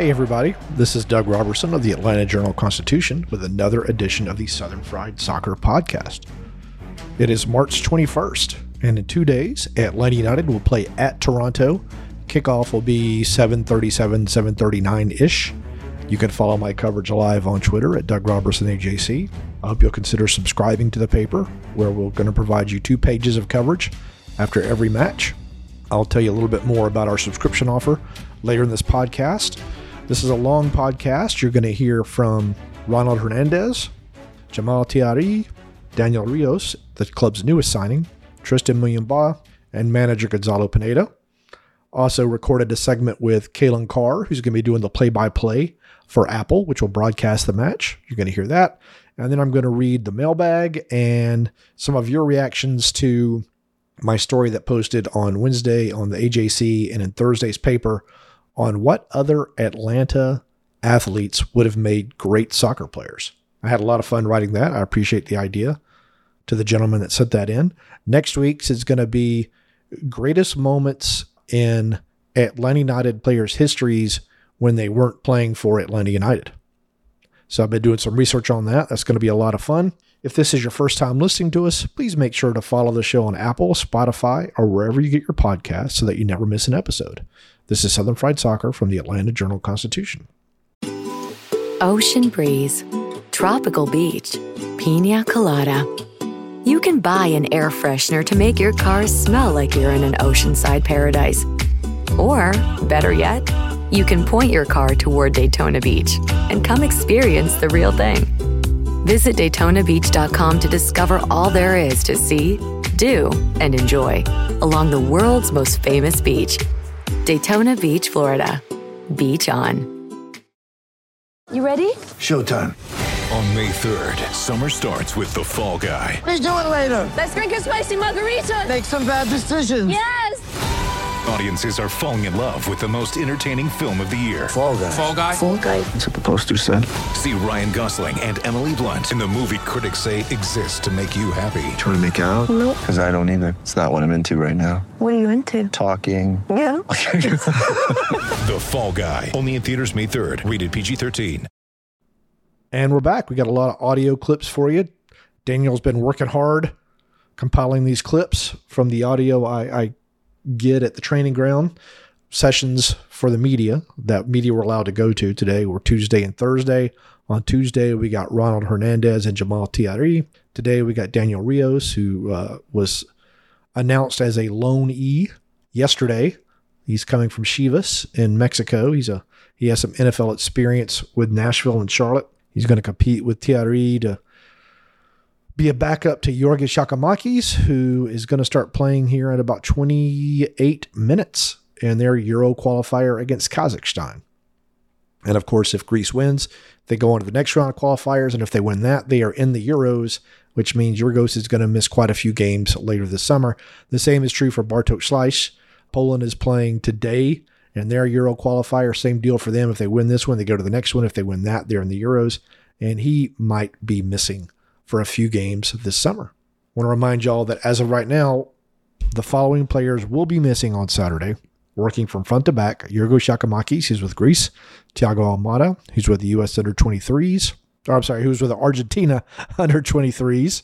Hey everybody, this is Doug Robertson of the Atlanta Journal-Constitution with another edition of the Southern Fried Soccer Podcast. It is March 21st, and in 2 days, Atlanta United will play at Toronto. Kickoff will be 7:37, 7:39-ish. You can follow my coverage live on Twitter at Doug Robertson AJC. I hope you'll consider subscribing to the paper, where we're going to provide you 2 pages of coverage after every match. I'll tell you a little bit more about our subscription offer later in this podcast. This is a long podcast. You're going to hear from Ronald Hernandez, Jamal Thiaré, Daniel Rios, the club's newest signing, Tristan Muyumba, and manager Gonzalo Pineda. Also recorded a segment with Kalen Carr, who's going to be doing the play-by-play for Apple, which will broadcast the match. You're going to hear that. And then I'm going to read the mailbag and some of your reactions to my story that posted on Wednesday on the AJC and in Thursday's paper on what other Atlanta athletes would have made great soccer players. I had a lot of fun writing that. I appreciate the idea to the gentleman that sent that in. Next week's is going to be greatest moments in Atlanta United players' histories when they weren't playing for Atlanta United. So I've been doing some research on that. That's going to be a lot of fun. If this is your first time listening to us, please make sure to follow the show on Apple, Spotify, or wherever you get your podcasts so that you never miss an episode. This is Southern Fried Soccer from the Atlanta Journal-Constitution. Ocean breeze, tropical beach, pina colada. You can buy an air freshener to make your car smell like you're in an oceanside paradise. Or, better yet, you can point your car toward Daytona Beach and come experience the real thing. Visit DaytonaBeach.com to discover all there is to see, do, and enjoy along the world's most famous beach. Daytona Beach, Florida. Beach on. You ready? Showtime. On May 3rd, summer starts with The Fall Guy. Let's do it later. Let's drink a spicy margarita. Make some bad decisions. Yes! Audiences are falling in love with the most entertaining film of the year. Fall Guy. Fall Guy? Fall guy. That's what the poster said. See Ryan Gosling and Emily Blunt in the movie critics say exists to make you happy. Trying to make it out? Nope. Because I don't either. It's not what I'm into right now. What are you into? Talking. Yeah. The Fall Guy. Only in theaters May 3rd. Rated PG-13. And we're back. We got a lot of audio clips for you. Daniel's been working hard compiling these clips from the audio I get at the training ground sessions for the media that media were allowed to go to today were Tuesday and Thursday. On Tuesday, we got Ronald Hernandez and Jamal Thiaré. Today, we got Daniel Rios, who was announced as a loanee yesterday. He's coming from Chivas in Mexico. He has some NFL experience with Nashville and Charlotte. He's going to compete with Thiaré to be a backup to Giorgos Giakoumakis, who is going to start playing here at about 28 minutes in their Euro qualifier against Kazakhstan. And of course, if Greece wins, they go on to the next round of qualifiers. And if they win that, they are in the Euros, which means Giorgos is going to miss quite a few games later this summer. The same is true for Bartosz Slice. Poland is playing today in their Euro qualifier. Same deal for them. If they win this one, they go to the next one. If they win that, they're in the Euros. And he might be missing for a few games this summer. I want to remind y'all that as of right now, the following players will be missing on Saturday, working from front to back. Giorgos Giakoumakis, who's with Greece. Thiago Almada, who's with the U.S. under-23s. Who's with the Argentina under-23s.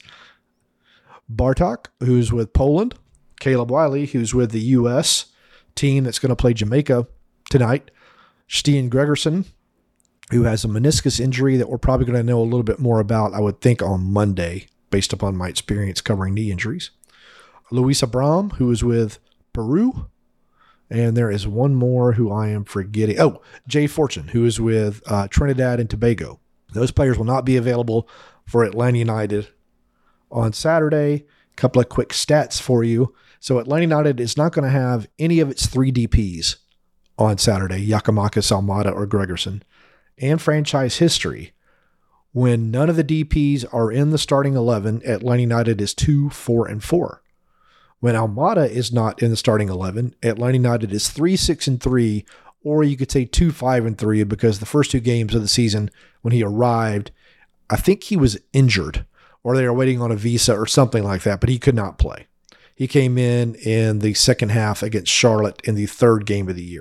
Bartok, who's with Poland. Caleb Wiley, who's with the U.S. team that's going to play Jamaica tonight. Stian Gregerson, who has a meniscus injury that we're probably going to know a little bit more about, I would think, on Monday, based upon my experience covering knee injuries. Luis Abram, who is with Peru. And there is one more who I am forgetting. Oh, Jay Fortune, who is with Trinidad and Tobago. Those players will not be available for Atlanta United on Saturday. A couple of quick stats for you. So Atlanta United is not going to have any of its 3 DPs on Saturday, Giakoumakis, Almada, or Gregerson. And franchise history, when none of the DPs are in the starting 11, Atlanta United is 2-4-4. When Almada is not in the starting 11, Atlanta United is 3-6-3, or you could say 2-5-3, because the first 2 games of the season when he arrived, I think he was injured or they were waiting on a visa or something like that, but he could not play. He came in the second half against Charlotte in the 3rd game of the year.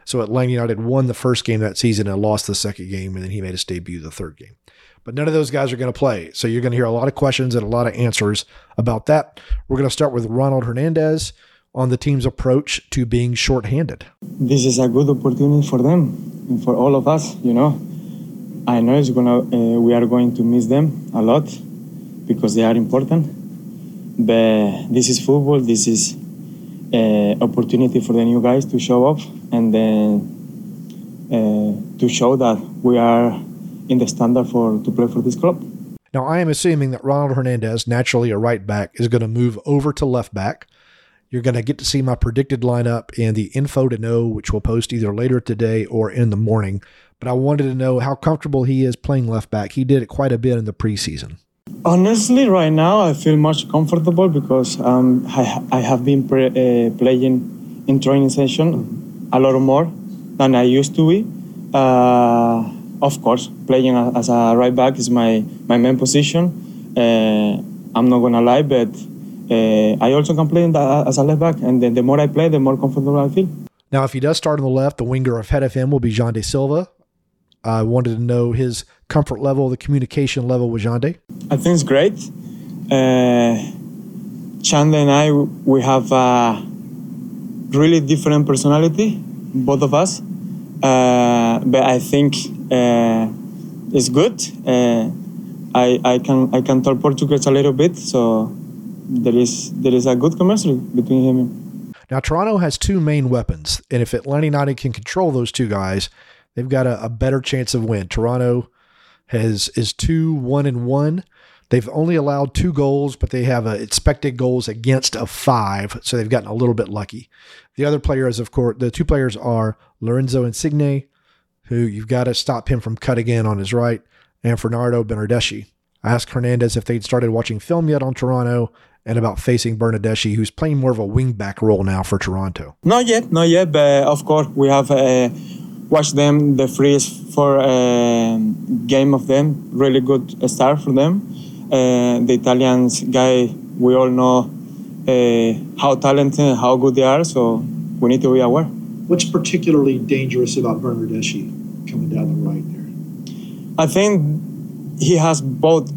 So Atlanta United won the first game that season and lost the second game, and then he made his debut the third game. But none of those guys are going to play. So you're going to hear a lot of questions and a lot of answers about that. We're going to start with Ronald Hernandez on the team's approach to being shorthanded. This is a good opportunity for them and for all of us, you know. I know we are going to miss them a lot because they are important. But this is football. This is an opportunity for the new guys to show up and then to show that we are in the standard to play for this club. Now, I am assuming that Ronald Hernandez, naturally a right back, is going to move over to left back. You're going to get to see my predicted lineup in the info to know, which we'll post either later today or in the morning. But I wanted to know how comfortable he is playing left back. He did it quite a bit in the preseason. Honestly, right now I feel much comfortable because I have been playing in training session a lot more than I used to be. Of course, playing as a right back is my main position. I'm not gonna lie, but I also can play as a left back, and then the more I play, the more comfortable I feel. Now, if he does start on the left, the winger ahead of him will be Jean de Silva. I wanted to know his comfort level, the communication level with Jean de. I think it's great. Chanda and I, we have a really different personality, both of us. But I think it's good. I can talk Portuguese a little bit, so there is a good chemistry between him and me. Now, Toronto has two main weapons, and if Atlanta United can control those two guys, they've got a better chance of win. Toronto is 2-1-1. They've only allowed 2 goals, but they have expected goals against of 5, so they've gotten a little bit lucky. The other players, of course, the 2 players are Lorenzo Insigne, who you've got to stop him from cutting in on his right, and Fernando Bernardeschi. I asked Hernandez if they'd started watching film yet on Toronto and about facing Bernardeschi, who's playing more of a wing-back role now for Toronto. Not yet, but of course we have watched them, the first 4 game of them, really good start for them. The Italians guy, we all know how talented and how good they are, so we need to be aware. What's particularly dangerous about Bernardeschi coming down the right there? I think he has both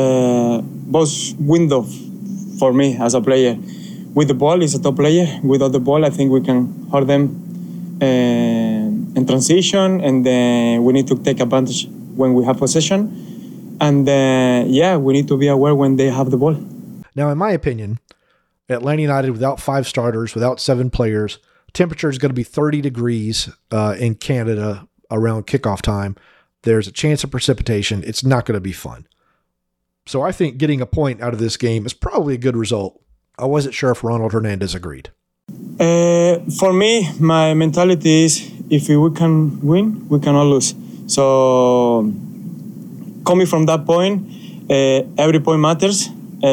windows for me as a player. With the ball, he's a top player. Without the ball, I think we can hurt them in transition, and then we need to take advantage when we have possession. And we need to be aware when they have the ball. Now, in my opinion, Atlanta United without 5 starters, without 7 players, temperature is going to be 30 degrees in Canada around kickoff time. There's a chance of precipitation. It's not going to be fun. So I think getting a point out of this game is probably a good result. I wasn't sure if Ronald Hernandez agreed. For me, my mentality is if we can win, we cannot lose. So coming from that point, every point matters.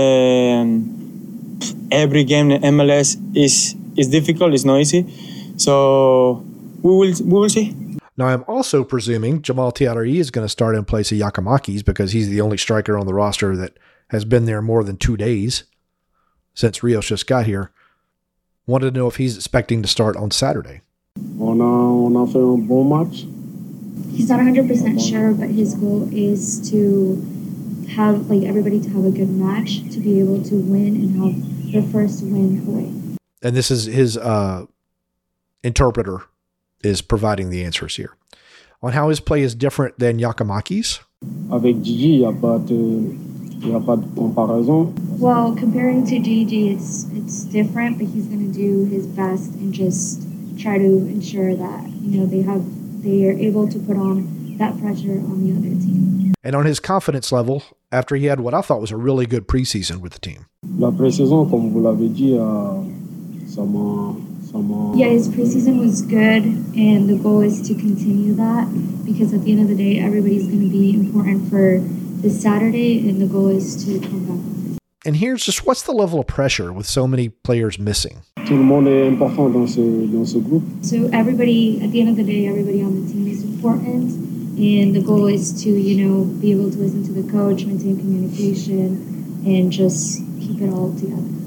Every game in MLS is difficult. It's not easy. So we will see. Now, I'm also presuming Jamal Tiarari is going to start in place of Giakoumakis because he's the only striker on the roster that has been there more than 2 days since Rios just got here. Wanted to know if he's expecting to start on Saturday. On a fait un bon match. He's not 100% sure, but his goal is to have everybody to have a good match, to be able to win and have their first win away. And this is his interpreter is providing the answers here. On how his play is different than Giakoumakis. Avec Gigi, il n'y a pas de comparaison. Well, comparing to Gigi, it's different, but he's going to do his best and just try to ensure that they are able to put on that pressure on the other team. And on his confidence level, after he had what I thought was a really good preseason with the team. La pré-saison, comme vous l'avez dit, ça m'a. Yeah, his preseason was good, and the goal is to continue that because at the end of the day, everybody's going to be important for this Saturday, and the goal is to come back. And here's just what's the level of pressure with so many players missing? Tout le monde est important dans ce groupe. So everybody, at the end of the day, everybody on the team is important, and the goal is to, be able to listen to the coach, maintain communication, and just keep it all together.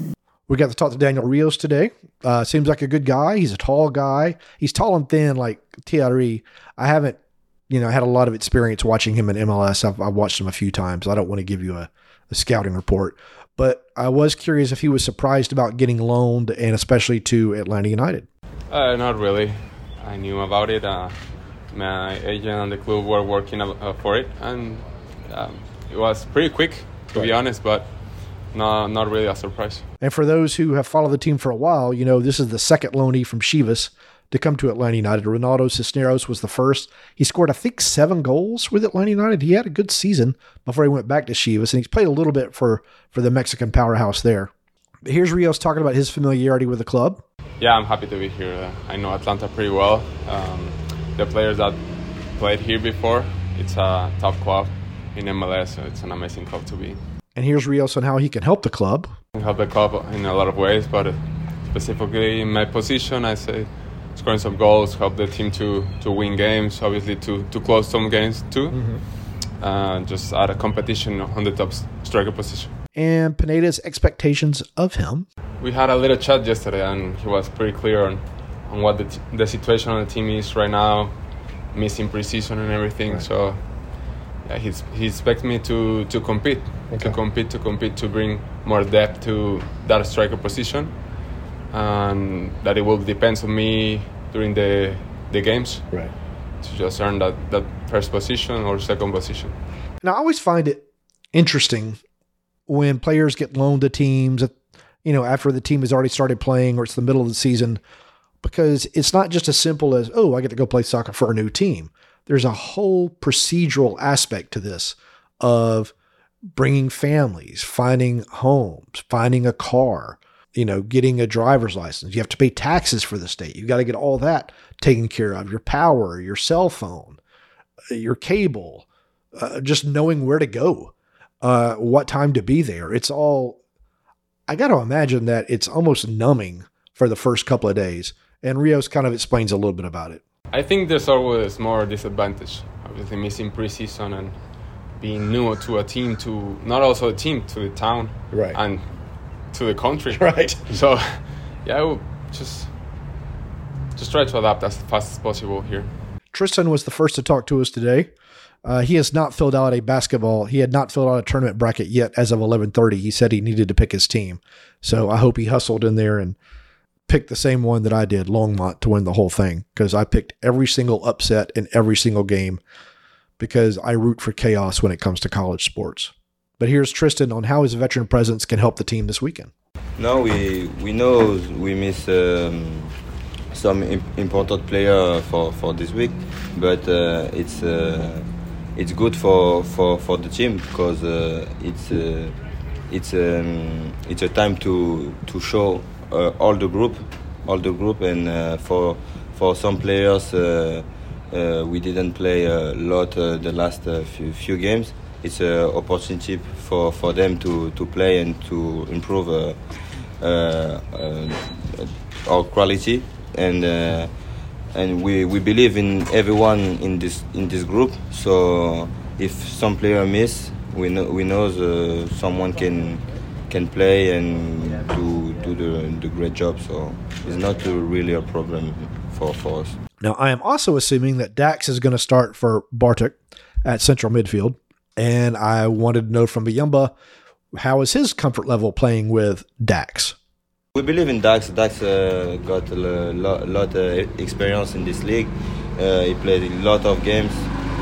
We got to talk to Daniel Rios today. Seems like a good guy. He's a tall guy. He's tall and thin like Thierry. I haven't, had a lot of experience watching him in MLS. I've watched him a few times. I don't want to give you a scouting report, but I was curious if he was surprised about getting loaned, and especially to Atlanta United. Not really. I knew about it. My agent and the club were working for it, and it was pretty quick, to be honest, but not really a surprise. And for those who have followed the team for a while, this is the second loanee from Chivas to come to Atlanta United. Ronaldo Cisneros was the first. He scored, I think, 7 goals with Atlanta United. He had a good season before he went back to Chivas, and he's played a little bit for the Mexican powerhouse there. But here's Rios talking about his familiarity with the club. Yeah, I'm happy to be here. I know Atlanta pretty well. The players that played here before, it's a top club in MLS, so it's an amazing club to be in. And here's Rios on how he can help the club. Help the club in a lot of ways, but specifically in my position, I say scoring some goals, help the team to win games, obviously to close some games too. Just add a competition on the top striker position. And Pineda's expectations of him. We had a little chat yesterday, and he was pretty clear on what the situation on the team is right now, missing preseason and everything. Right. So yeah, he expects me to compete, to compete, to bring more depth to that striker position, and that it will depend on me during the games, right, to just earn that first position or second position. Now, I always find it interesting when players get loaned to teams, after the team has already started playing or it's the middle of the season, because it's not just as simple as, oh, I get to go play soccer for a new team. There's a whole procedural aspect to this of bringing families, finding homes, finding a car, getting a driver's license. You have to pay taxes for the state. You've got to get all that taken care of, your power, your cell phone, your cable, just knowing where to go, what time to be there. It's all, I got to imagine that it's almost numbing for the first couple of days. And Rios kind of explains a little bit about it. I think there's always more disadvantage, obviously missing preseason and being new to a team, to not also a team, to the town, right, and to the country. Right. So, yeah, we'll just try to adapt as fast as possible here. Tristan was the first to talk to us today. He has not filled out he had not filled out a tournament bracket yet as of 11:30. He said he needed to pick his team. So I hope he hustled in there and picked the same one that I did, Longmont, to win the whole thing, because I picked every single upset in every single game because I root for chaos when it comes to college sports. But here's Tristan on how his veteran presence can help the team this weekend. No, we know we miss some important player for this week, but it's good for the team because it's a time to show all the group, and for some players we didn't play a lot the last few games. It's an opportunity for them to play and to improve our quality, and we believe in everyone in this group. So if some player miss, we know someone can play and do the great job. So it's not really a problem for us. Now, I am also assuming that Dax is going to start for Bartek at central midfield. And I wanted to know from Biyamba, how is his comfort level playing with Dax? We believe in Dax. Dax got a lot of experience in this league. He played a lot of games.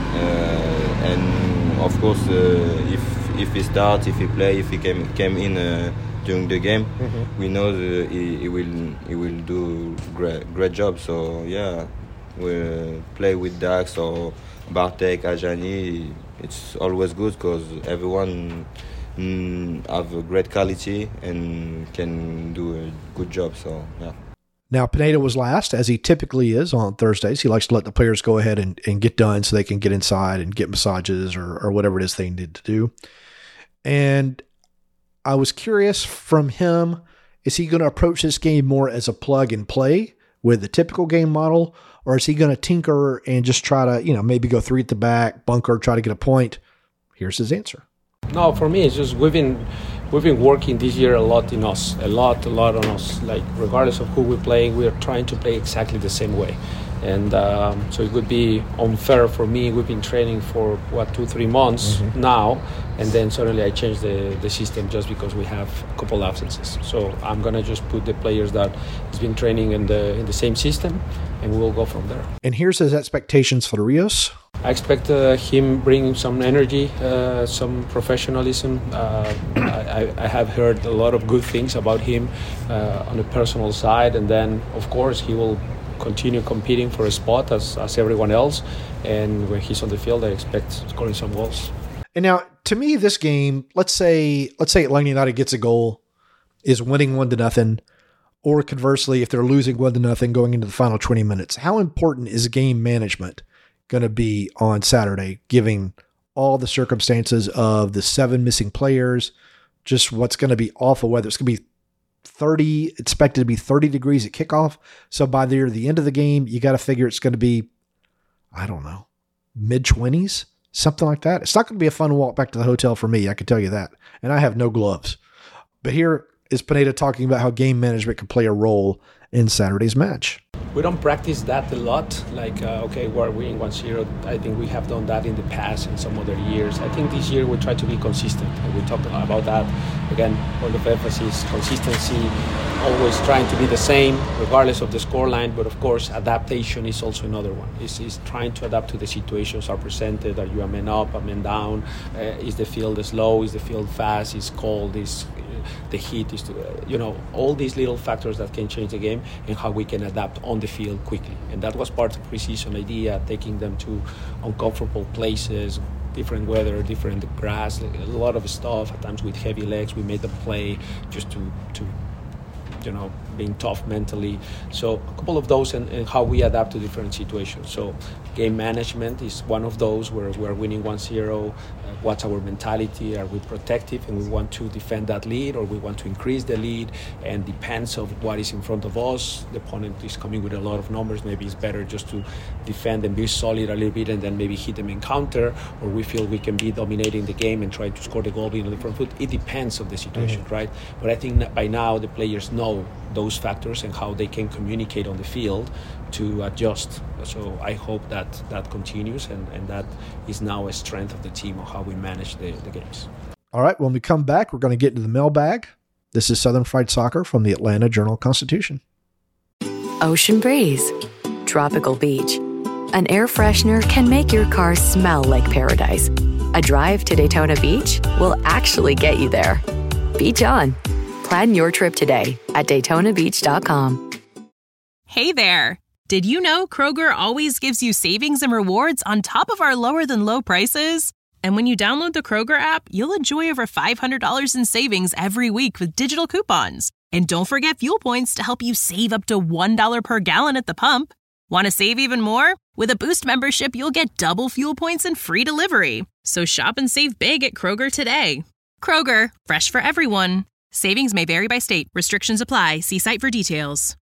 And of course, if he starts, if he came in during the game, we know he will do great job. So yeah, we play with Dax or Bartek, Ajani. It's always good because everyone have a great quality and can do a good job. So yeah. Now, Pineda was last, as he typically is on Thursdays. He likes to let the players go ahead and get done so they can get inside and get massages or whatever it is they need to do. And I was curious from him, is he going to approach this game more as a plug and play with the typical game model, or is he going to tinker and just try to, maybe go 3 at the back, bunker, try to get a point? Here's his answer. No, for me, it's just we've been we've been working this year a lot on us. Like regardless of who we're playing, we are trying to play exactly the same way. And so it would be unfair for me. We've been training for 2-3 months now, and then suddenly I changed the system just because we have a couple absences. So I'm gonna just put the players that has been training in the same system, and we'll go from there. And here's his expectations for Rios. I expect him bringing some energy, some professionalism. I have heard a lot of good things about him on a personal side, and then of course he will continue competing for a spot as everyone else, and when he's on the field I expect scoring some goals. And now to me this game, let's say Atlanta United gets a goal, is winning 1-0, or conversely if they're losing 1-0 going into the final 20 minutes, how important is game management going to be on Saturday, given all the circumstances of the 7 missing players, just what's going to be awful weather? It's going to be expected to be 30 degrees at kickoff. So by the end of the game, you got to figure it's going to be, I don't know, mid-20s, something like that. It's not going to be a fun walk back to the hotel for me, I can tell you that. And I have no gloves. But here is Pineda talking about how game management can play a role in Saturday's match. We don't practice that a lot, like, we're winning 1-0. I think we have done that in the past in some other years. I think this year we try to be consistent, and we talked about that. Again, all the emphasis, consistency, always trying to be the same, regardless of the scoreline, but of course, adaptation is also another one. It's trying to adapt to the situations are presented. Are you a man up, a man down? Is the field slow? Is the field fast? Is cold? Is the heat? Is all these little factors that can change the game, and how we can adapt on the field quickly. And that was part of the preseason idea, taking them to uncomfortable places, different weather, different grass, a lot of stuff. At times with heavy legs, we made them play just to being tough mentally. So a couple of those, and how we adapt to different situations. So game management is one of those where we're winning 1-0. What's our mentality? Are we protective and we want to defend that lead, or we want to increase the lead? And depends of what is in front of us. The opponent is coming with a lot of numbers. Maybe it's better just to defend and be solid a little bit, and then maybe hit them in counter, or we feel we can be dominating the game and try to score the goal in the front foot. It depends of the situation, right? But I think that by now the players know those factors and how they can communicate on the field to adjust. So I hope that continues, and that is now a strength of the team, of how we manage the games. All right, when we come back, we're going to get into the mailbag. This is Southern Fried Soccer from the Atlanta Journal-Constitution. Ocean breeze, tropical beach. An air freshener can make your car smell like paradise. A drive to Daytona Beach will actually get you there. Beach on. Plan your trip today at DaytonaBeach.com. Hey there. Did you know Kroger always gives you savings and rewards on top of our lower-than-low prices? And when you download the Kroger app, you'll enjoy over $500 in savings every week with digital coupons. And don't forget fuel points to help you save up to $1 per gallon at the pump. Want to save even more? With a Boost membership, you'll get double fuel points and free delivery. So shop and save big at Kroger today. Kroger, fresh for everyone. Savings may vary by state. Restrictions apply. See site for details.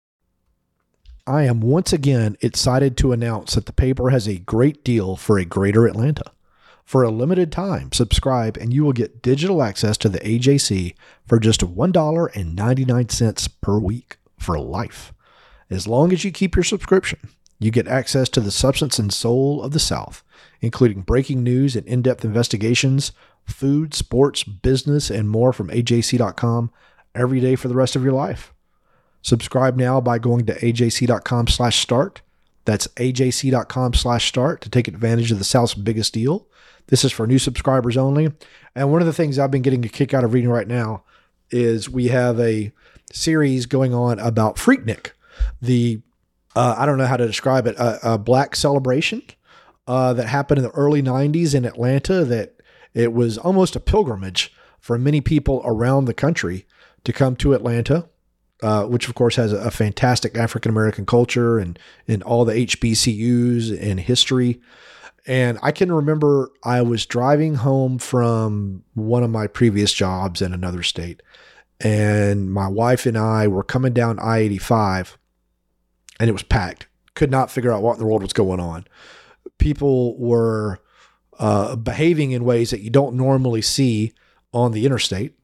I am once again excited to announce that the paper has a great deal for a greater Atlanta. For a limited time, subscribe and you will get digital access to the AJC for just $1.99 per week for life. As long as you keep your subscription, you get access to the substance and soul of the South, including breaking news and in-depth investigations, food, sports, business, and more from AJC.com every day for the rest of your life. Subscribe now by going to AJC.com/start. That's AJC.com/start to take advantage of the South's biggest deal. This is for new subscribers only. And one of the things I've been getting a kick out of reading right now is we have a series going on about Freaknik, the, I don't know how to describe it, a black celebration that happened in the early 90s in Atlanta, that it was almost a pilgrimage for many people around the country to come to Atlanta, which of course has a fantastic African-American culture and all the HBCUs and history. And I can remember I was driving home from one of my previous jobs in another state, and my wife and I were coming down I-85, and it was packed. Could not figure out what in the world was going on. People were behaving in ways that you don't normally see on the interstate.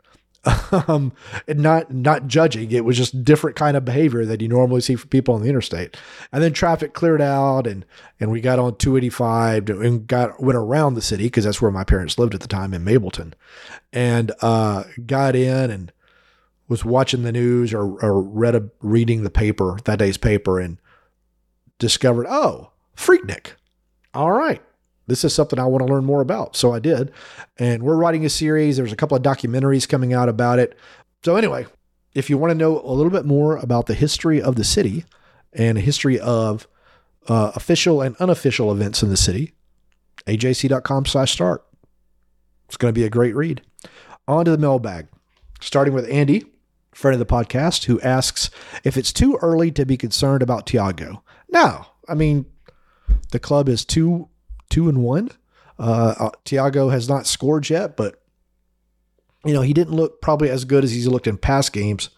and not judging. It was just different kind of behavior that you normally see from people on the interstate. And then traffic cleared out, and we got on 285 and went around the city, because that's where my parents lived at the time, in Mableton, and got in and was watching the news or reading the paper, that day's paper, and discovered, oh, Freaknik. All right. This is something I want to learn more about. So I did. And we're writing a series. There's a couple of documentaries coming out about it. So anyway, if you want to know a little bit more about the history of the city and a history of official and unofficial events in the city, ajc.com/start. It's going to be a great read. On to the mailbag, starting with Andy, friend of the podcast, who asks if it's too early to be concerned about Thiago. No, I mean, the club is 2-1. Thiago has not scored yet, but he didn't look probably as good as he's looked in past games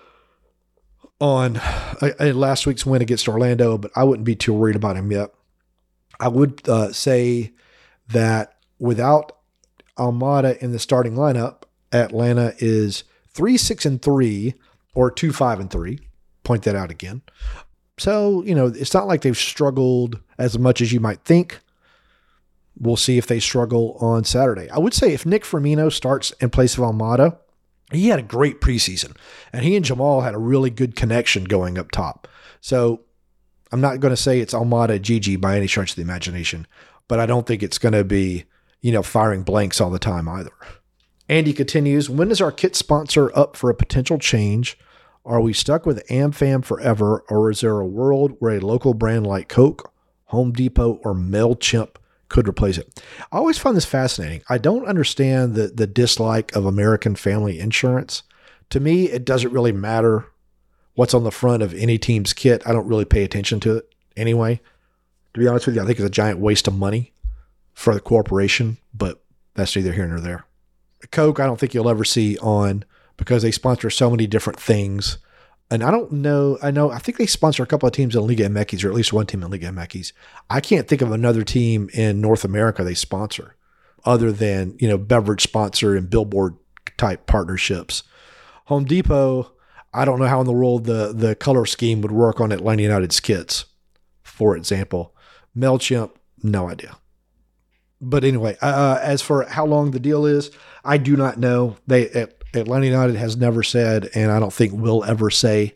on last week's win against Orlando, but I wouldn't be too worried about him yet. I would say that without Almada in the starting lineup, Atlanta is 3-6-3 or 2-5-3. Point that out again. So, it's not like they've struggled as much as you might think. We'll see if they struggle on Saturday. I would say if Nick Firmino starts in place of Almada, he had a great preseason, and he and Jamal had a really good connection going up top. So I'm not going to say it's Almada Gigi by any stretch of the imagination, but I don't think it's going to be, firing blanks all the time either. Andy continues, when is our kit sponsor up for a potential change? Are we stuck with AmFam forever, or is there a world where a local brand like Coke, Home Depot, or MailChimp could replace it? I always find this fascinating. I don't understand the dislike of American Family Insurance. To me, it doesn't really matter what's on the front of any team's kit. I don't really pay attention to it anyway. To be honest with you, I think it's a giant waste of money for the corporation, but that's neither here nor there. Coke, I don't think you'll ever see on, because they sponsor so many different things. And I think they sponsor a couple of teams in Liga MX, or at least one team in Liga MX. I can't think of another team in North America they sponsor other than, beverage sponsor and billboard type partnerships. Home Depot, I don't know how in the world the color scheme would work on Atlanta United's kits, for example. MailChimp, no idea. But anyway, as for how long the deal is, I do not know. Atlanta United has never said, and I don't think will ever say,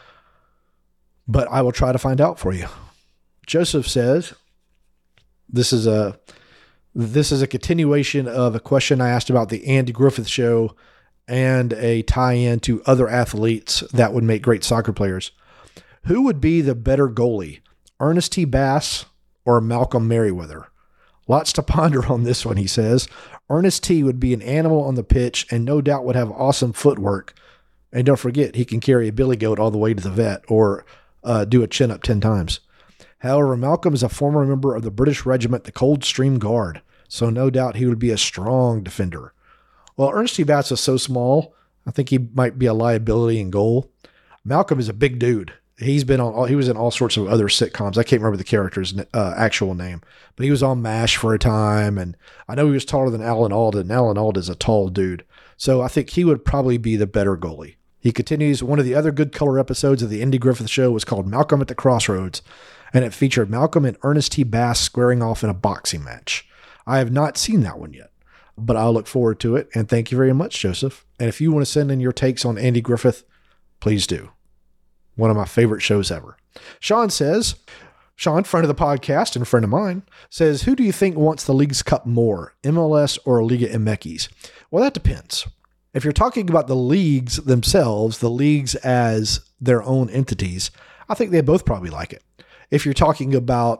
but I will try to find out for you. Joseph says, this is a continuation of a question I asked about the Andy Griffith Show and a tie-in to other athletes that would make great soccer players. Who would be the better goalie, Ernest T. Bass or Malcolm Merriweather? Lots to ponder on this one, he says. Ernest T. would be an animal on the pitch and no doubt would have awesome footwork. And don't forget, he can carry a billy goat all the way to the vet or do a chin-up 10 times. However, Malcolm is a former member of the British regiment, the Coldstream Guard, so no doubt he would be a strong defender. Well, Ernest T. Bass is so small, I think he might be a liability in goal. Malcolm is a big dude. He was in all sorts of other sitcoms. I can't remember the character's actual name, but he was on MASH for a time, and I know he was taller than Alan Alda, and Alan Alda is a tall dude. So I think he would probably be the better goalie. He continues, one of the other good color episodes of the Andy Griffith Show was called Malcolm at the Crossroads, and it featured Malcolm and Ernest T. Bass squaring off in a boxing match. I have not seen that one yet, but I'll look forward to it, and thank you very much, Joseph. And if you want to send in your takes on Andy Griffith, please do. One of my favorite shows ever. Sean, friend of the podcast and a friend of mine, says, who do you think wants the Leagues Cup more, MLS or Liga MX? Well, that depends. If you're talking about the leagues themselves, the leagues as their own entities, I think they both probably like it. If you're framing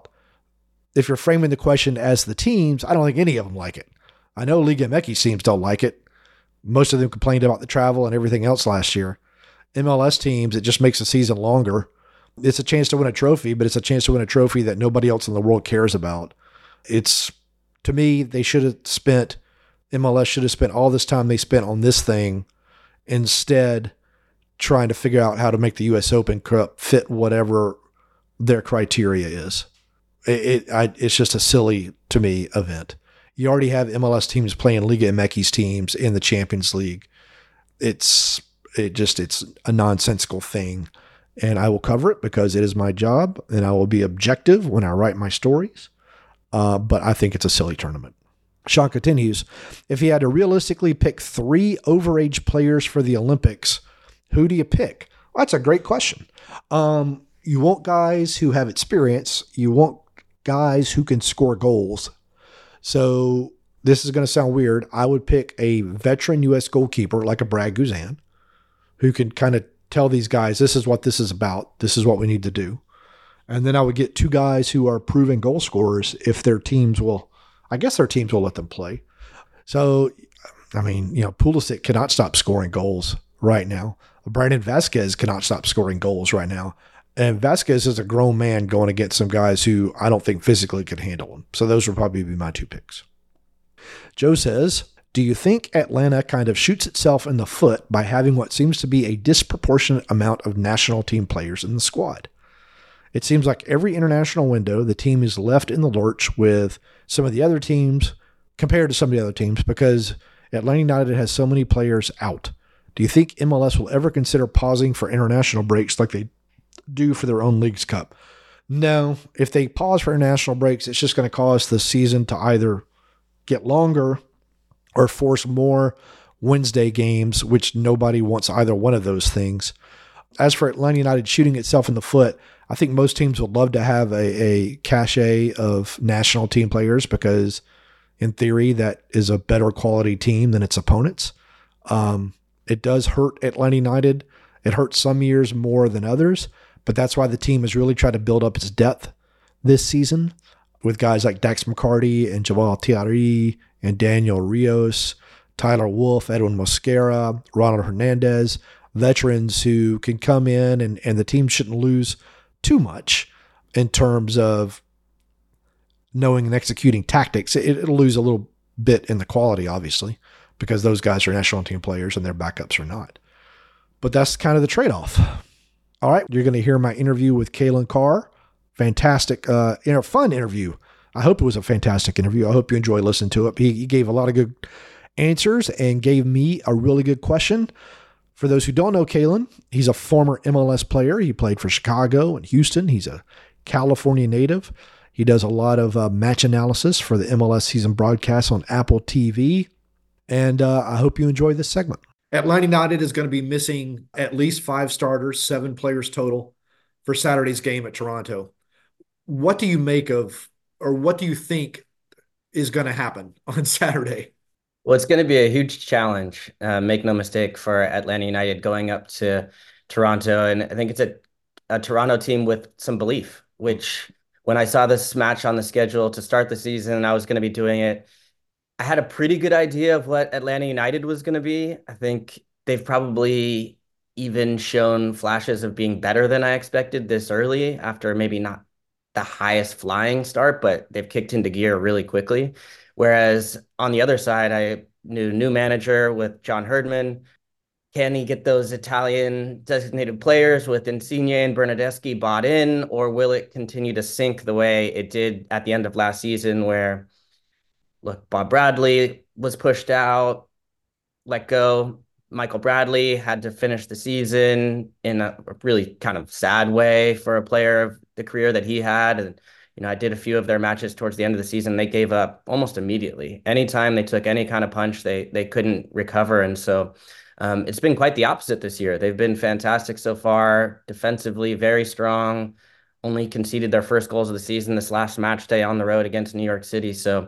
the question as the teams, I don't think any of them like it. I know Liga MX teams don't like it. Most of them complained about the travel and everything else last year. MLS teams, it just makes the season longer. It's a chance to win a trophy, but it's a chance to win a trophy that nobody else in the world cares about. To me, MLS should have spent all this time they spent on this thing instead trying to figure out how to make the U.S. Open Cup fit whatever their criteria is. It's just a silly, to me, event. You already have MLS teams playing Liga MX teams in the Champions League. it's a nonsensical thing. And I will cover it because it is my job, and I will be objective when I write my stories. But I think it's a silly tournament. Sean continues, if you had to realistically pick 3 overage players for the Olympics, who do you pick? Well, that's a great question. You want guys who have experience. You want guys who can score goals. So this is going to sound weird. I would pick a veteran U.S. goalkeeper like a Brad Guzan, who can kind of tell these guys, this is what this is about. This is what we need to do. And then I would get 2 guys who are proven goal scorers if their teams will let them play. So, I mean, Pulisic cannot stop scoring goals right now. Brandon Vasquez cannot stop scoring goals right now. And Vasquez is a grown man going against some guys who I don't think physically can handle him. So those would probably be my 2 picks. Joe says, do you think Atlanta kind of shoots itself in the foot by having what seems to be a disproportionate amount of national team players in the squad? It seems like every international window, the team is left in the lurch with some of the other teams compared to some of the other teams because Atlanta United has so many players out. Do you think MLS will ever consider pausing for international breaks like they do for their own Leagues Cup? No. If they pause for international breaks, it's just going to cause the season to either get longer or force more Wednesday games, which nobody wants either one of those things. As for Atlanta United shooting itself in the foot, I think most teams would love to have a cachet of national team players because in theory that is a better quality team than its opponents. It does hurt Atlanta United. It hurts some years more than others, but that's why the team has really tried to build up its depth this season with guys like Dax McCarty and Jamal Thierry and Daniel Rios, Tyler Wolff, Edwin Mosquera, Ronald Hernandez, veterans who can come in and the team shouldn't lose too much in terms of knowing and executing tactics. It'll lose a little bit in the quality, obviously, because those guys are national team players and their backups are not. But that's kind of the trade-off. All right, you're going to hear my interview with Kalen Carr. Fantastic, fun interview. I hope it was a fantastic interview. I hope you enjoy listening to it. He gave a lot of good answers and gave me a really good question. For those who don't know Kalen, he's a former MLS player. He played for Chicago and Houston. He's a California native. He does a lot of match analysis for the MLS season broadcast on Apple TV. And I hope you enjoy this segment. Atlanta United is going to be missing at least 5 starters, 7 players total for Saturday's game at Toronto. What do you make of, or what do you think is going to happen on Saturday? Well, it's going to be a huge challenge, make no mistake, for Atlanta United going up to Toronto. And I think it's a Toronto team with some belief, which when I saw this match on the schedule to start the season and I was going to be doing it, I had a pretty good idea of what Atlanta United was going to be. I think they've probably even shown flashes of being better than I expected this early after maybe not the highest flying start, but they've kicked into gear really quickly. Whereas on the other side, I knew new manager with John Herdman. Can he get those Italian designated players with Insigne and Bernardeschi bought in, or will it continue to sink the way it did at the end of last season where, look, Bob Bradley was pushed out, let go. Michael Bradley had to finish the season in a really kind of sad way for a player of the career that he had. And I did a few of their matches towards the end of the season. They gave up almost immediately. Anytime they took any kind of punch, they couldn't recover. And so it's been quite the opposite this year. They've been fantastic so far, defensively, very strong, only conceded their first goals of the season this last match day on the road against New York City. So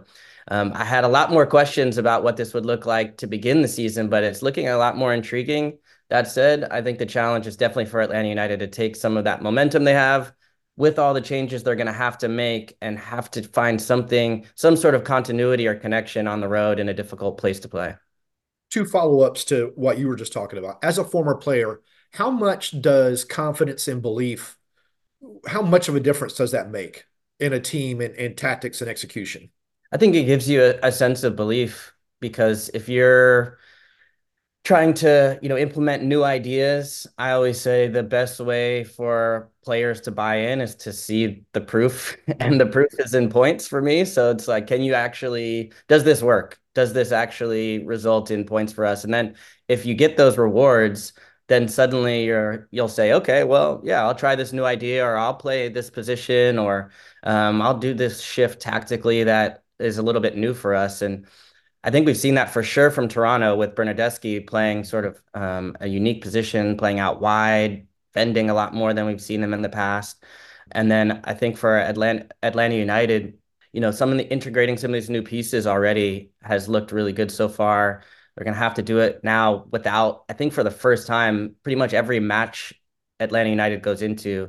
I had a lot more questions about what this would look like to begin the season, but it's looking a lot more intriguing. That said, I think the challenge is definitely for Atlanta United to take some of that momentum they have with all the changes they're going to have to make and have to find some sort of continuity or connection on the road in a difficult place to play. 2 follow-ups to what you were just talking about. As a former player, how much does confidence and belief, how much of a difference does that make in a team and tactics and execution? I think it gives you a sense of belief, because if you're trying to, implement new ideas. I always say the best way for players to buy in is to see the proof, and the proof is in points for me. So it's like, does this work? Does this actually result in points for us? And then if you get those rewards, then suddenly you'll say, okay, well, yeah, I'll try this new idea, or I'll play this position, or I'll do this shift tactically that is a little bit new for us. And I think we've seen that for sure from Toronto, with Bernardeschi playing sort of a unique position, playing out wide, fending a lot more than we've seen him in the past. And then I think for Atlanta United, integrating some of these new pieces already has looked really good so far. They're going to have to do it now without, I think for the first time, pretty much every match Atlanta United goes into,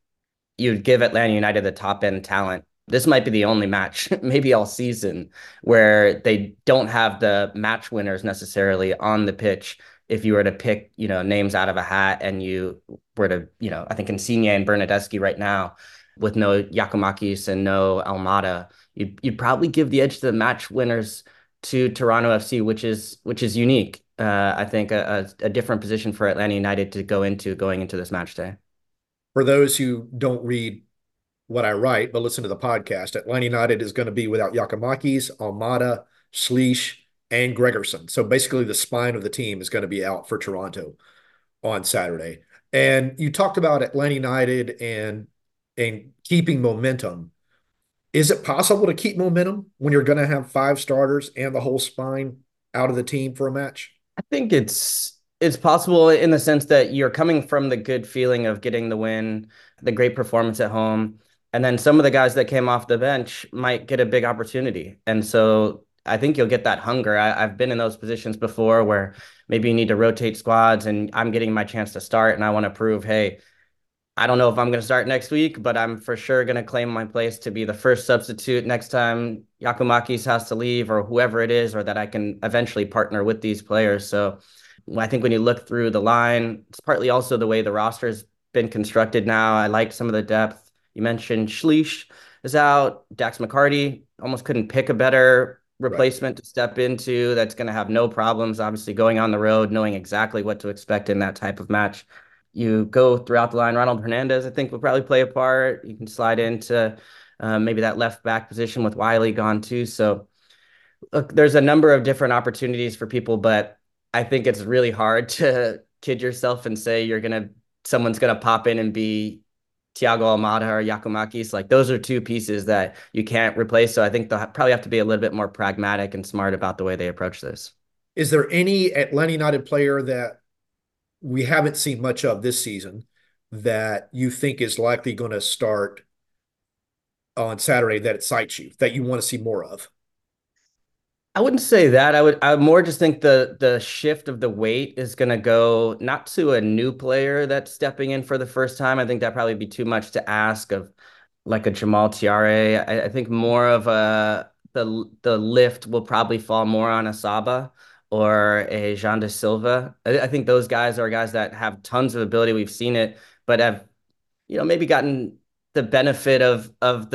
you'd give Atlanta United the top end talent. This might be the only match, maybe all season, where they don't have the match winners necessarily on the pitch. If you were to pick, names out of a hat, and you were to, I think Insigne and Bernardeschi right now, with no Giakoumakis and no Almada, you'd probably give the edge to the match winners to Toronto FC, which is unique. I think a different position for Atlanta United to going into this match day. For those who don't read what I write, but listen to the podcast, Atlanta United is going to be without Giakoumakis, Almada, Schlich, and Gregerson. So basically the spine of the team is going to be out for Toronto on Saturday. And you talked about Atlanta United and keeping momentum. Is it possible to keep momentum when you're going to have 5 starters and the whole spine out of the team for a match? I think it's possible in the sense that you're coming from the good feeling of getting the win, the great performance at home, and then some of the guys that came off the bench might get a big opportunity. And so I think you'll get that hunger. I've been in those positions before where maybe you need to rotate squads, and I'm getting my chance to start, and I want to prove, hey, I don't know if I'm going to start next week, but I'm for sure going to claim my place to be the first substitute next time Giakoumakis has to leave, or whoever it is, or that I can eventually partner with these players. So I think when you look through the line, it's partly also the way the roster has been constructed now. I like some of the depth. You mentioned Schlich is out. Dax McCarty, almost couldn't pick a better replacement to step into that's going to have no problems, obviously, going on the road, knowing exactly what to expect in that type of match. You go throughout the line, Ronald Hernandez, I think, will probably play a part. You can slide into maybe that left back position with Wiley gone too. So look, there's a number of different opportunities for people, but I think it's really hard to kid yourself and say someone's gonna pop in and be Thiago Almada or Giakoumakis. Like, those are two pieces that you can't replace. So I think they'll probably have to be a little bit more pragmatic and smart about the way they approach this. Is there any Atlanta United player that we haven't seen much of this season that you think is likely going to start on Saturday that excites you, that you want to see more of? I wouldn't say that. I would more just think the shift of the weight is going to go not to a new player that's stepping in for the first time. I think that probably be too much to ask of, like a Jamal Tiare. I think more of the lift will probably fall more on a Saba or a Jean de Silva. I think those guys are guys that have tons of ability. We've seen it, but have maybe gotten the benefit of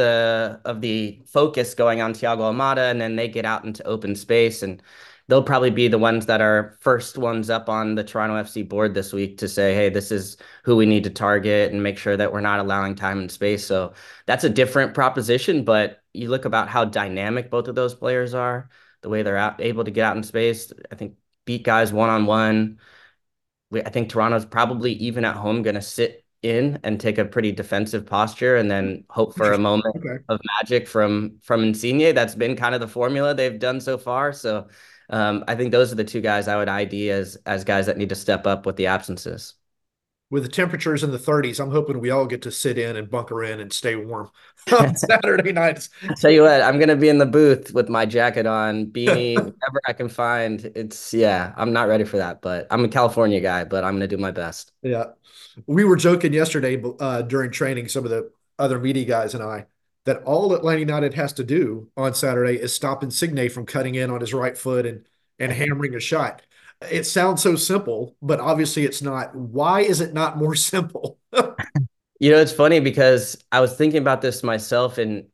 the focus going on Thiago Almada, and then they get out into open space, and they'll probably be the ones that are first ones up on the Toronto FC board this week to say, hey, this is who we need to target and make sure that we're not allowing time and space. So that's a different proposition, but you look about how dynamic both of those players are, the way they're able to get out in space. I think beat guys one-on-one. I think Toronto's probably, even at home, going to sit in and take a pretty defensive posture and then hope for a moment of magic from Insigne. That's been kind of the formula they've done so far. So I think those are the two guys I would ID as guys that need to step up with the absences. With the temperatures in the 30s, I'm hoping we all get to sit in and bunker in and stay warm on Saturday nights. Tell you what, I'm going to be in the booth with my jacket on, beanie, whatever I can find. I'm not ready for that, but I'm a California guy, but I'm going to do my best. Yeah. We were joking yesterday during training, some of the other media guys and I, that all Atlanta United has to do on Saturday is stop Insigne from cutting in on his right foot and hammering a shot. It sounds so simple, but obviously it's not. Why is it not more simple? It's funny because I was thinking about this myself, and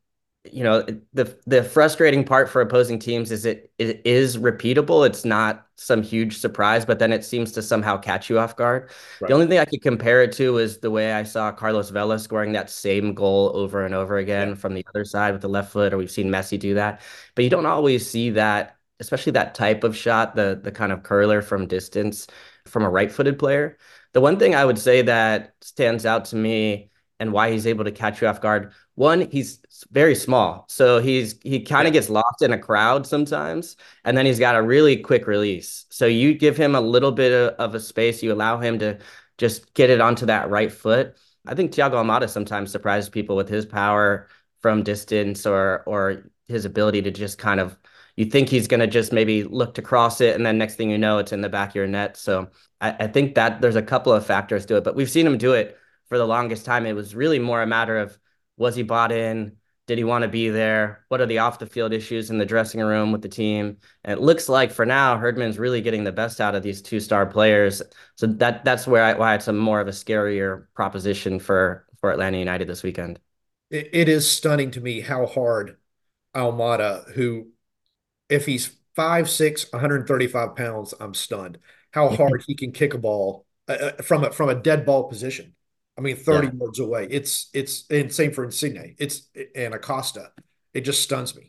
the frustrating part for opposing teams is it is repeatable. It's not some huge surprise, but then it seems to somehow catch you off guard. Right. The only thing I could compare it to is the way I saw Carlos Vela scoring that same goal over and over again from the other side with the left foot, or we've seen Messi do that. But you don't always see that, especially that type of shot, the kind of curler from distance from a right-footed player. The one thing I would say that stands out to me and why he's able to catch you off guard, one, he's very small. So he kind of gets lost in a crowd sometimes, and then he's got a really quick release. So you give him a little bit of a space, you allow him to just get it onto that right foot. I think Thiago Almada sometimes surprises people with his power from distance or his ability to just kind of, you think he's going to just maybe look to cross it, and then next thing you know, it's in the back of your net. So I think that there's a couple of factors to it, but we've seen him do it for the longest time. It was really more a matter of, was he bought in? Did he want to be there? What are the off the field issues in the dressing room with the team? And it looks like for now, Herdman's really getting the best out of these two-star players. So that's why it's a more of a scarier proposition for Atlanta United this weekend. It is stunning to me how hard Almada, who, if he's 5'6", 135 pounds, I'm stunned. How hard he can kick a ball from a dead ball position. I mean, 30 yards away. It's and same for Insigne. And Acosta. It just stuns me.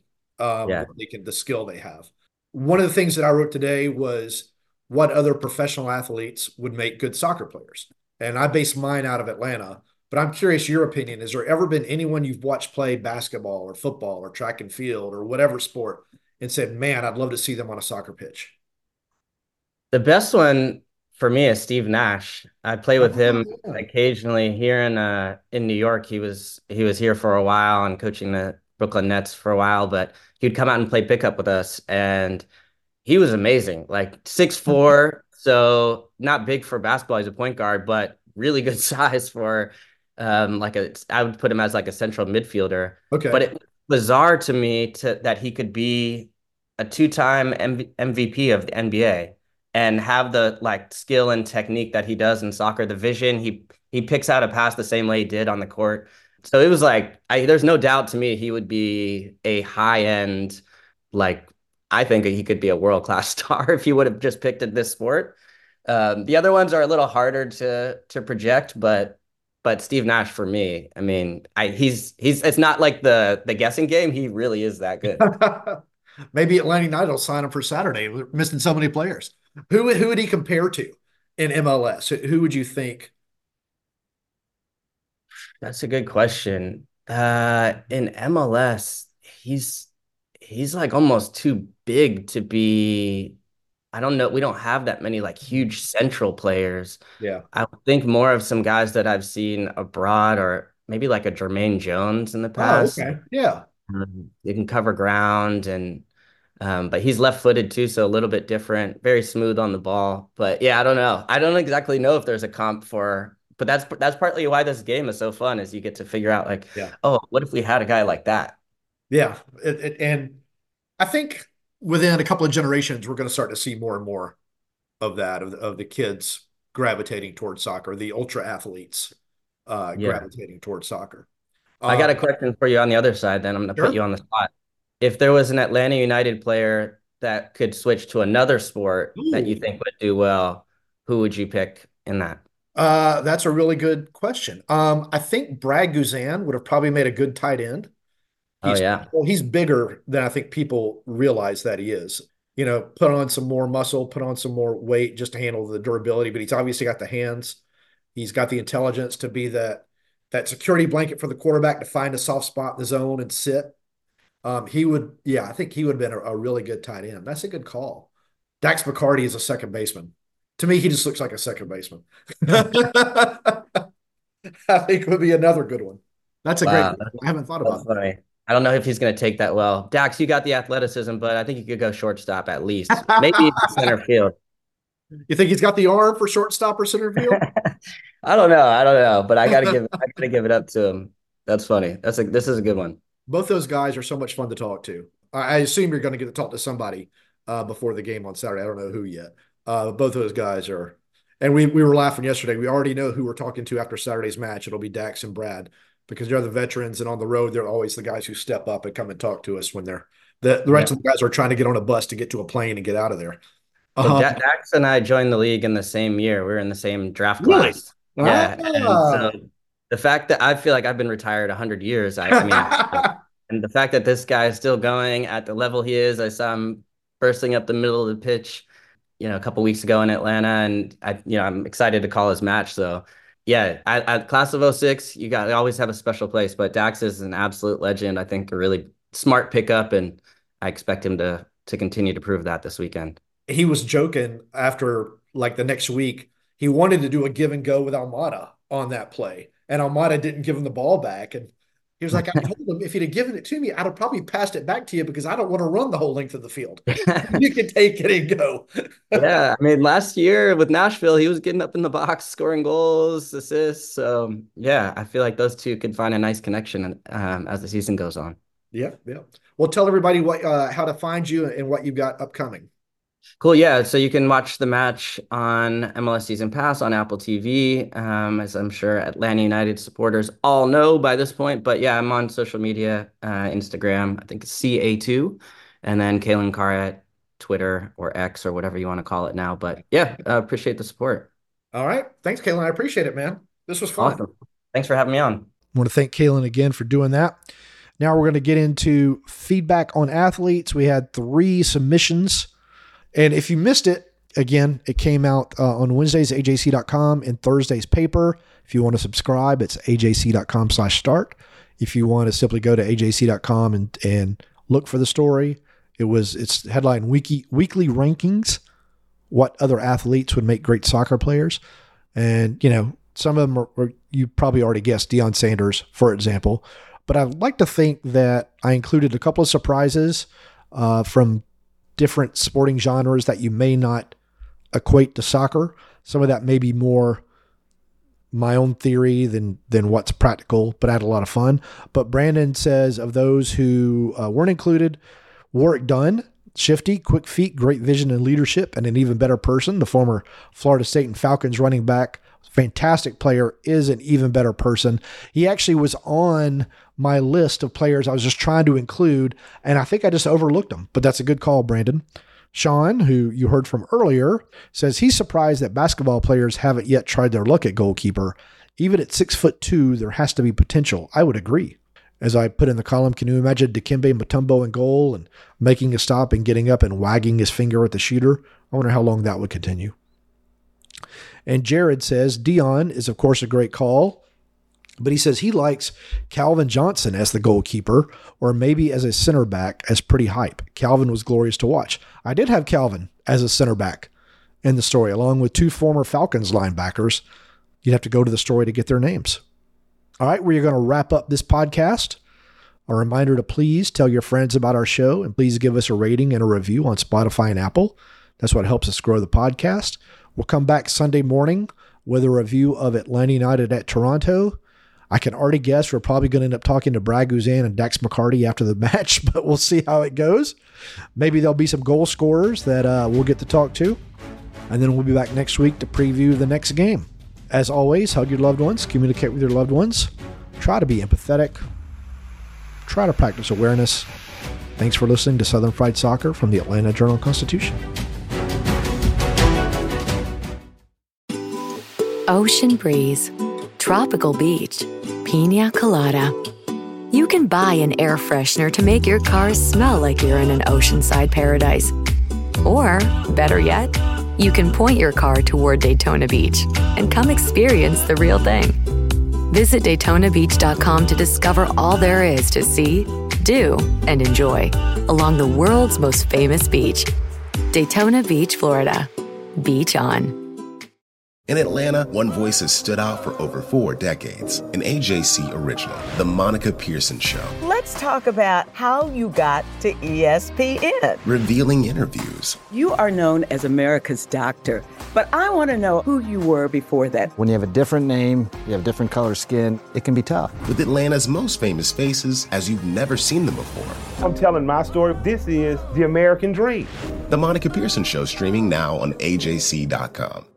The skill they have. One of the things that I wrote today was what other professional athletes would make good soccer players, and I based mine out of Atlanta. But I'm curious your opinion. Has there ever been anyone you've watched play basketball or football or track and field or whatever sport and said, "Man, I'd love to see them on a soccer pitch"? The best one for me is Steve Nash. I play with him occasionally here in New York. He was here for a while and coaching the Brooklyn Nets for a while, but he'd come out and play pickup with us, and he was amazing. Like 6'4", so not big for basketball. He's a point guard, but really good size for I would put him as like a central midfielder. Okay. But it was bizarre to me that he could be a two-time MVP of the NBA and have the like skill and technique that he does in soccer, the vision. He picks out a pass the same way he did on the court. So it was like, there's no doubt to me he would be a high-end, like, I think he could be a world-class star if he would have just picked this sport. The other ones are a little harder to project, but Steve Nash for me, I mean, he's it's not like the guessing game. He really is that good. Maybe Atlanta United will sign him for Saturday. We're missing so many players. Who would he compare to in MLS? Who would you think? That's a good question. In MLS, he's like almost too big to be. I don't know. We don't have that many like huge central players. Yeah. I would think more of some guys that I've seen abroad, or maybe like a Jermaine Jones in the past. Oh, okay. Yeah. They can cover ground, and but he's left-footed too, so a little bit different. Very smooth on the ball. But yeah, I don't know. I don't exactly know if there's a comp for. But that's partly why this game is so fun, is you get to figure out like, oh, what if we had a guy like that? Yeah, and I think within a couple of generations, we're going to start to see more and more of that, of the kids gravitating towards soccer, the ultra athletes gravitating towards soccer. I got a question for you on the other side, then I'm going to put you on the spot. If there was an Atlanta United player that could switch to another sport that you think would do well, who would you pick in that? That's a really good question. I think Brad Guzan would have probably made a good tight end. He's bigger than I think people realize that he is. You know, put on some more muscle, put on some more weight just to handle the durability, but he's obviously got the hands. He's got the intelligence to be that security blanket for the quarterback to find a soft spot in the zone and sit. I think he would have been a really good tight end. That's a good call. Dax McCarty is a second baseman. To me, he just looks like a second baseman. I think it would be another good one. That's a great one. I haven't thought about that. I don't know if he's going to take that well. Dax, you got the athleticism, but I think you could go shortstop at least. Maybe center field. You think he's got the arm for shortstop or center field? I don't know, but I gotta give it up to him. That's funny. This is a good one. Both those guys are so much fun to talk to. I assume you're going to get to talk to somebody before the game on Saturday. I don't know who yet. Both of those guys are, and we were laughing yesterday. We already know who we're talking to after Saturday's match. It'll be Dax and Brad. because they're the veterans, and on the road, they're always the guys who step up and come and talk to us when the rest of the guys are trying to get on a bus to get to a plane and get out of there. Well, Dax and I joined the league in the same year. We were in the same draft class. Really? Yeah. And so the fact that I feel like I've been retired 100 years, I mean, and the fact that this guy is still going at the level he is, I saw him bursting up the middle of the pitch, a couple weeks ago in Atlanta, and I'm excited to call his match. So yeah, at class of 06, you always have a special place, but Dax is an absolute legend. I think a really smart pickup, and I expect him to continue to prove that this weekend. He was joking after like the next week. He wanted to do a give and go with Almada on that play, and Almada didn't give him the ball back. And he was like, I told him if he'd have given it to me, I'd have probably passed it back to you because I don't want to run the whole length of the field. You can take it and go. Yeah, I mean, last year with Nashville, he was getting up in the box, scoring goals, assists. So yeah, I feel like those two could find a nice connection as the season goes on. Yeah. Well, tell everybody how to find you and what you've got upcoming. Cool. Yeah. So you can watch the match on MLS Season Pass on Apple TV, as I'm sure Atlanta United supporters all know by this point. But yeah, I'm on social media, Instagram, I think it's CA2, and then Kalen Carr at Twitter or X or whatever you want to call it now. But yeah, appreciate the support. All right. Thanks, Kalen. I appreciate it, man. This was fun. Awesome. Thanks for having me on. I want to thank Kalen again for doing that. Now we're going to get into feedback on athletes. We had 3 submissions. And if you missed it, again, it came out on Wednesdays, ajc.com, and Thursday's paper. If you want to subscribe, it's ajc.com/start. If you want to simply go to ajc.com and look for the story, it's headline weekly rankings, what other athletes would make great soccer players. And, some of them are you probably already guessed, Deion Sanders, for example. But I'd like to think that I included a couple of surprises from different sporting genres that you may not equate to soccer. Some of that may be more my own theory than what's practical, but I had a lot of fun. But Brandon says of those who weren't included, Warrick Dunn, shifty, quick feet, great vision and leadership, and an even better person. The former Florida State and Falcons running back, fantastic player, is an even better person. He actually was on my list of players I was just trying to include, and I think I just overlooked him, but that's a good call, Brandon. Sean, who you heard from earlier, says he's surprised that basketball players haven't yet tried their luck at goalkeeper. Even at 6'2", there has to be potential. I would agree. As I put in the column, can you imagine Dikembe Mutombo in goal and making a stop and getting up and wagging his finger at the shooter? I wonder how long that would continue. And Jared says Deion is, of course, a great call, but he says he likes Calvin Johnson as the goalkeeper or maybe as a center back as pretty hype. Calvin was glorious to watch. I did have Calvin as a center back in the story, along with 2 former Falcons linebackers. You'd have to go to the story to get their names. All right, we're going to wrap up this podcast. A reminder to please tell your friends about our show and please give us a rating and a review on Spotify and Apple. That's what helps us grow the podcast. We'll come back Sunday morning with a review of Atlanta United at Toronto. I can already guess we're probably going to end up talking to Brad Guzan and Dax McCarty after the match, but we'll see how it goes. Maybe there'll be some goal scorers that we'll get to talk to. And then we'll be back next week to preview the next game. As always, hug your loved ones, communicate with your loved ones, try to be empathetic, try to practice awareness. Thanks for listening to Southern Fried Soccer from the Atlanta Journal-Constitution. Ocean breeze, tropical beach, pina colada. You can buy an air freshener to make your car smell like you're in an oceanside paradise. Or, better yet, you can point your car toward Daytona Beach and come experience the real thing. Visit DaytonaBeach.com to discover all there is to see, do, and enjoy along the world's most famous beach, Daytona Beach, Florida. Beach on. In Atlanta, one voice has stood out for over 4 decades. An AJC original, The Monica Pearson Show. Let's talk about how you got to ESPN. Revealing interviews. You are known as America's doctor, but I want to know who you were before that. When you have a different name, you have different color skin, it can be tough. With Atlanta's most famous faces as you've never seen them before. I'm telling my story. This is the American dream. The Monica Pearson Show, streaming now on AJC.com.